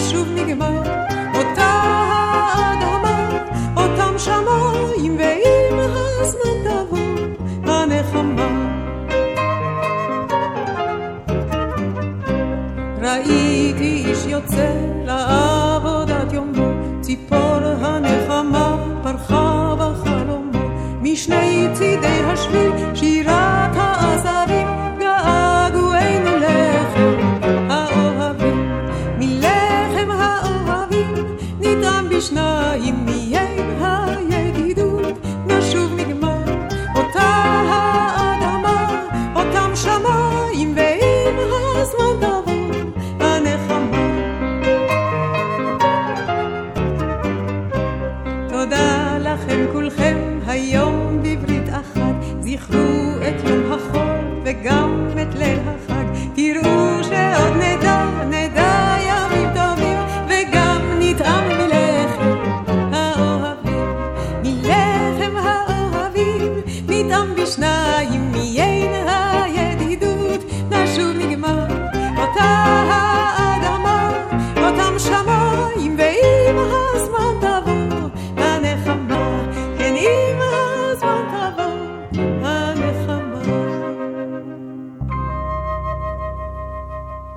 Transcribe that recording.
שוב נגמר, אותה האדמה, אותם שמיים, ואם הזמן תבוא הנחמה. ראיתי איש יוצא לעבודת יומו, ציפור הנחמה פרחה בחלומו, משני צידי השביל שירת העזרים, געגועינו לחם האוהבים, מלחם האוהבים נטעם בשניים,